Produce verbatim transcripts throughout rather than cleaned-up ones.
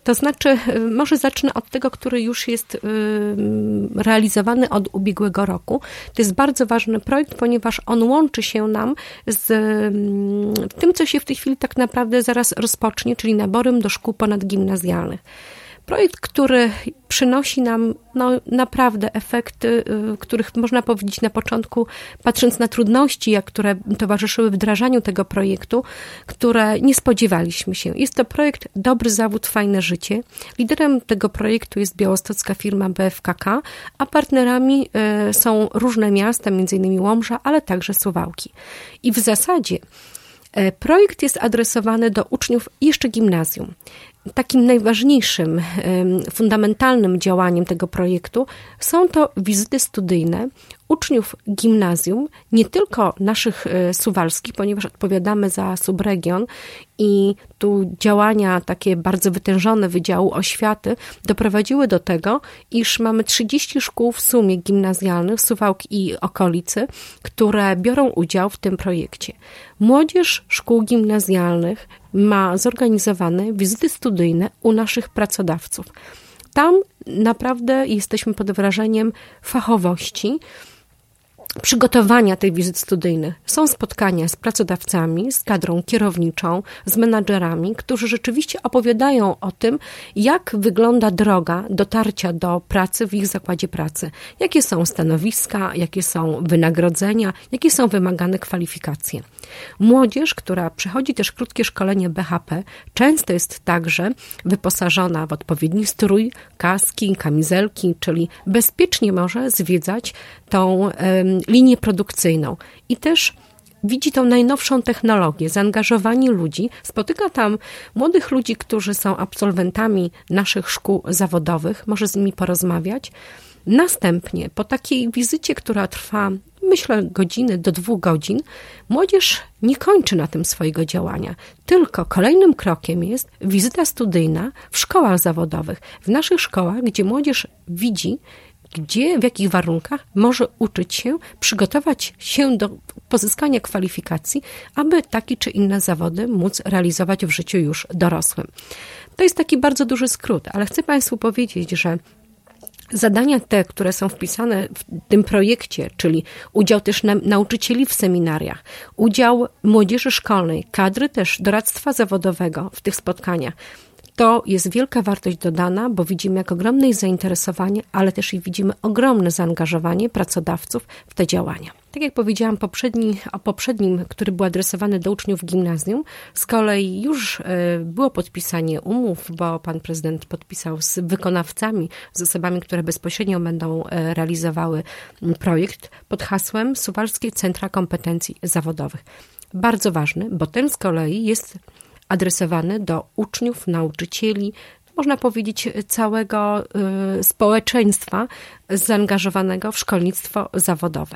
To znaczy, może zacznę od tego, który już jest realizowany od ubiegłego roku. To jest bardzo ważny projekt, ponieważ on łączy się nam z tym, co się w tej chwili tak naprawdę zaraz rozpocznie, czyli naborem do szkół ponadgimnazjalnych. Projekt, który przynosi nam no, naprawdę efekty, których można powiedzieć na początku, patrząc na trudności, jak które towarzyszyły wdrażaniu tego projektu, które nie spodziewaliśmy się. Jest to projekt Dobry Zawód, Fajne Życie. Liderem tego projektu jest białostocka firma B F K K, a partnerami są różne miasta, między innymi Łomża, ale także Suwałki. I w zasadzie projekt jest adresowany do uczniów jeszcze gimnazjum. Takim najważniejszym, fundamentalnym działaniem tego projektu są to wizyty studyjne uczniów gimnazjum, nie tylko naszych suwalskich, ponieważ odpowiadamy za subregion i tu działania takie bardzo wytężone Wydziału Oświaty doprowadziły do tego, iż mamy trzydzieści szkół w sumie gimnazjalnych, Suwałk i okolicy, które biorą udział w tym projekcie. Młodzież szkół gimnazjalnych ma zorganizowane wizyty studyjne u naszych pracodawców. Tam naprawdę jesteśmy pod wrażeniem fachowości, przygotowania tych wizyt studyjnych. Są spotkania z pracodawcami, z kadrą kierowniczą, z menadżerami, którzy rzeczywiście opowiadają o tym, jak wygląda droga dotarcia do pracy w ich zakładzie pracy. Jakie są stanowiska, jakie są wynagrodzenia, jakie są wymagane kwalifikacje. Młodzież, która przechodzi też krótkie szkolenie B H P, często jest także wyposażona w odpowiedni strój, kaski, kamizelki, czyli bezpiecznie może zwiedzać tą um, linię produkcyjną i też widzi tą najnowszą technologię, zaangażowanie ludzi. Spotyka tam młodych ludzi, którzy są absolwentami naszych szkół zawodowych, może z nimi porozmawiać. Następnie, po takiej wizycie, która trwa, myślę, godziny do dwóch godzin, młodzież nie kończy na tym swojego działania. Tylko kolejnym krokiem jest wizyta studyjna w szkołach zawodowych. W naszych szkołach, gdzie młodzież widzi, gdzie, w jakich warunkach może uczyć się, przygotować się do pozyskania kwalifikacji, aby takie czy inne zawody móc realizować w życiu już dorosłym. To jest taki bardzo duży skrót, ale chcę Państwu powiedzieć, że zadania te, które są wpisane w tym projekcie, czyli udział też na, nauczycieli w seminariach, udział młodzieży szkolnej, kadry też doradztwa zawodowego w tych spotkaniach, to jest wielka wartość dodana, bo widzimy jak ogromne jest zainteresowanie, ale też i widzimy ogromne zaangażowanie pracodawców w te działania. Tak jak powiedziałam poprzedni, o poprzednim, który był adresowany do uczniów gimnazjum, z kolei już było podpisanie umów, bo pan prezydent podpisał z wykonawcami, z osobami, które bezpośrednio będą realizowały projekt pod hasłem Suwalskie Centra Kompetencji Zawodowych. Bardzo ważny, bo ten z kolei jest adresowany do uczniów, nauczycieli, można powiedzieć całego y, społeczeństwa zaangażowanego w szkolnictwo zawodowe.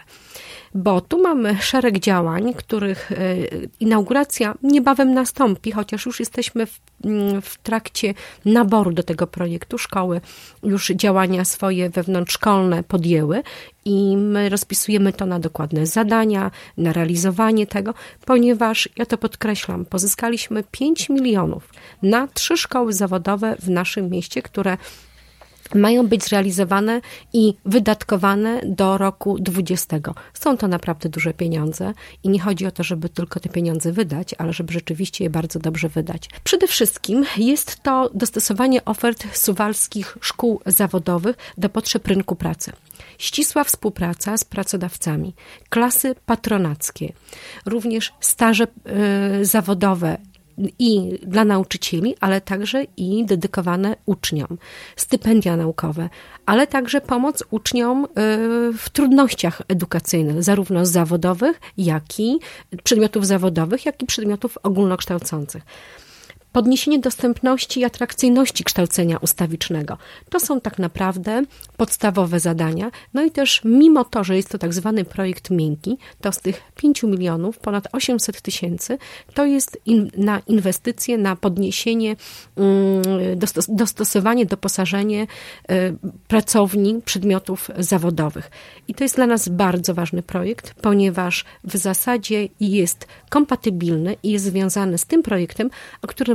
Bo tu mamy szereg działań, których y, inauguracja niebawem nastąpi, chociaż już jesteśmy w, y, w trakcie naboru do tego projektu. Szkoły już działania swoje wewnątrzszkolne podjęły i my rozpisujemy to na dokładne zadania, na realizowanie tego, ponieważ, ja to podkreślam, pozyskaliśmy pięć milionów na trzy szkoły zawodowe w naszym mieście, które mają być zrealizowane i wydatkowane do roku dwudziestego. Są to naprawdę duże pieniądze i nie chodzi o to, żeby tylko te pieniądze wydać, ale żeby rzeczywiście je bardzo dobrze wydać. Przede wszystkim jest to dostosowanie ofert suwalskich szkół zawodowych do potrzeb rynku pracy. Ścisła współpraca z pracodawcami, klasy patronackie, również staże y, zawodowe, i dla nauczycieli, ale także i dedykowane uczniom, stypendia naukowe, ale także pomoc uczniom w trudnościach edukacyjnych, zarówno zawodowych, jak i przedmiotów zawodowych, jak i przedmiotów ogólnokształcących. Podniesienie dostępności i atrakcyjności kształcenia ustawicznego. To są tak naprawdę podstawowe zadania. No i też mimo to, że jest to tak zwany projekt miękki, to z tych pięciu milionów ponad osiemset tysięcy to jest in, na inwestycje, na podniesienie, dostos, dostosowanie, doposażenie pracowni przedmiotów zawodowych. I to jest dla nas bardzo ważny projekt, ponieważ w zasadzie jest kompatybilny i jest związany z tym projektem, o którym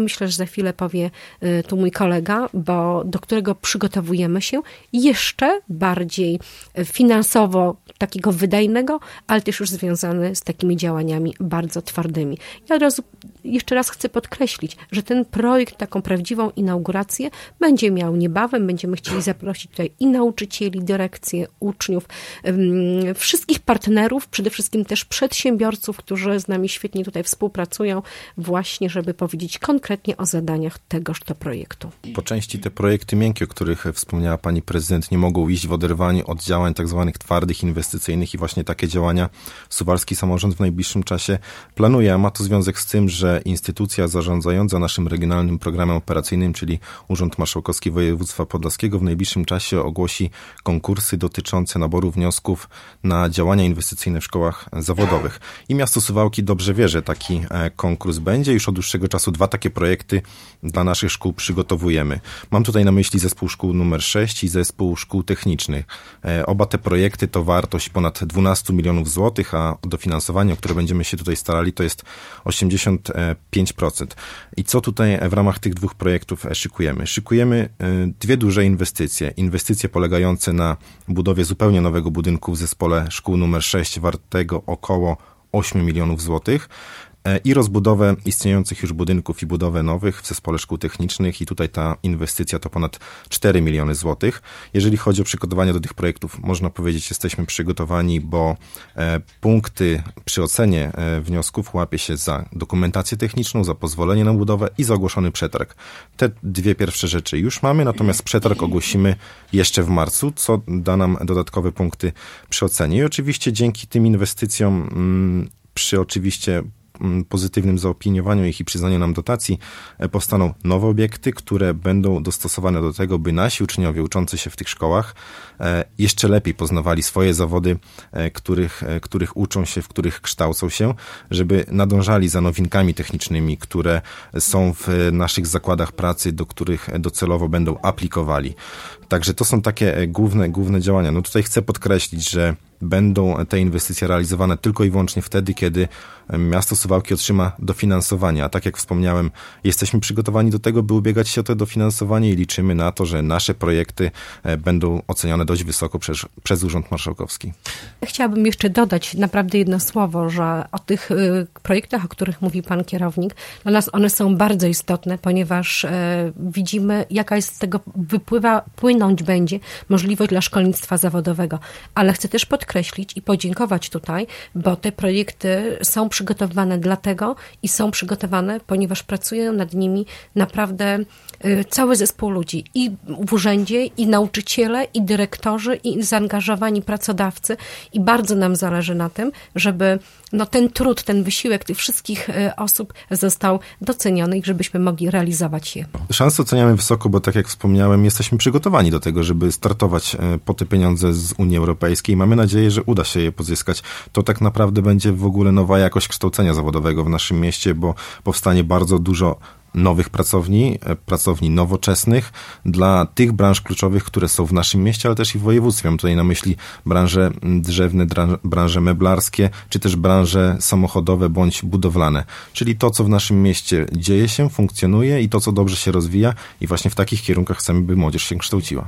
myślę, że za chwilę powie tu mój kolega, bo do którego przygotowujemy się jeszcze bardziej finansowo, takiego wydajnego, ale też już związany z takimi działaniami bardzo twardymi. Ja od razu jeszcze raz chcę podkreślić, że ten projekt, taką prawdziwą inaugurację będzie miał niebawem. Będziemy chcieli zaprosić tutaj i nauczycieli, dyrekcję, uczniów, wszystkich partnerów, przede wszystkim też przedsiębiorców, którzy z nami świetnie tutaj współpracują, właśnie żeby powiedzieć konkretnie o zadaniach tegoż to projektu. Po części te projekty miękkie, o których wspomniała pani prezydent, nie mogą iść w oderwaniu od działań tak zwanych twardych, inwestycyjnych i właśnie takie działania Suwalski Samorząd w najbliższym czasie planuje, a ma to związek z tym, że instytucja zarządzająca naszym regionalnym programem operacyjnym, czyli Urząd Marszałkowski Województwa Podlaskiego, w najbliższym czasie ogłosi konkursy dotyczące naboru wniosków na działania inwestycyjne w szkołach zawodowych. I miasto Suwałki dobrze wie, że taki konkurs będzie. Już od dłuższego czasu dwa takie projekty dla naszych szkół przygotowujemy. Mam tutaj na myśli zespół szkół numer sześć i zespół szkół technicznych. Oba te projekty to wartość ponad dwanaście milionów złotych, a dofinansowanie, o które będziemy się tutaj starali, to jest osiemdziesiąt pięć procent. I co tutaj w ramach tych dwóch projektów szykujemy? Szykujemy dwie duże inwestycje. Inwestycje polegające na budowie zupełnie nowego budynku w zespole szkół numer sześć wartego około osiem milionów złotych i rozbudowę istniejących już budynków i budowę nowych w zespole szkół technicznych i tutaj ta inwestycja to ponad cztery miliony złotych. Jeżeli chodzi o przygotowanie do tych projektów, można powiedzieć, jesteśmy przygotowani, bo e, punkty przy ocenie e, wniosków łapie się za dokumentację techniczną, za pozwolenie na budowę i za ogłoszony przetarg. Te dwie pierwsze rzeczy już mamy, natomiast przetarg ogłosimy jeszcze w marcu, co da nam dodatkowe punkty przy ocenie. I oczywiście dzięki tym inwestycjom mm, przy oczywiście pozytywnym zaopiniowaniu ich i przyznaniu nam dotacji powstaną nowe obiekty, które będą dostosowane do tego, by nasi uczniowie uczący się w tych szkołach jeszcze lepiej poznawali swoje zawody, których, których uczą się, w których kształcą się, żeby nadążali za nowinkami technicznymi, które są w naszych zakładach pracy, do których docelowo będą aplikowali. Także to są takie główne, główne działania. No tutaj chcę podkreślić, że będą te inwestycje realizowane tylko i wyłącznie wtedy, kiedy miasto Suwałki otrzyma dofinansowanie. A tak jak wspomniałem, jesteśmy przygotowani do tego, by ubiegać się o to dofinansowanie i liczymy na to, że nasze projekty będą oceniane dość wysoko przez, przez Urząd Marszałkowski. Chciałabym jeszcze dodać naprawdę jedno słowo, że o tych projektach, o których mówi pan kierownik, dla nas one są bardzo istotne, ponieważ widzimy, jaka jest z tego wypływa, płynąć będzie możliwość dla szkolnictwa zawodowego. Ale chcę też podkreślić i podziękować tutaj, bo te projekty są przygotowane dlatego i są przygotowane, ponieważ pracują nad nimi naprawdę cały zespół ludzi i w urzędzie, i nauczyciele, i dyrektorzy, i zaangażowani pracodawcy i bardzo nam zależy na tym, żeby no, ten trud, ten wysiłek tych wszystkich osób został doceniony i żebyśmy mogli realizować je. Szanse oceniamy wysoko, bo tak jak wspomniałem, jesteśmy przygotowani do tego, żeby startować po te pieniądze z Unii Europejskiej. Mamy nadzieję, że uda się je pozyskać. To tak naprawdę będzie w ogóle nowa jakość kształcenia zawodowego w naszym mieście, bo powstanie bardzo dużo nowych pracowni, pracowni nowoczesnych dla tych branż kluczowych, które są w naszym mieście, ale też i w województwie. Mam tutaj na myśli branże drzewne, branże meblarskie, czy też branże samochodowe bądź budowlane. Czyli to, co w naszym mieście dzieje się, funkcjonuje i to, co dobrze się rozwija i właśnie w takich kierunkach chcemy, by młodzież się kształciła.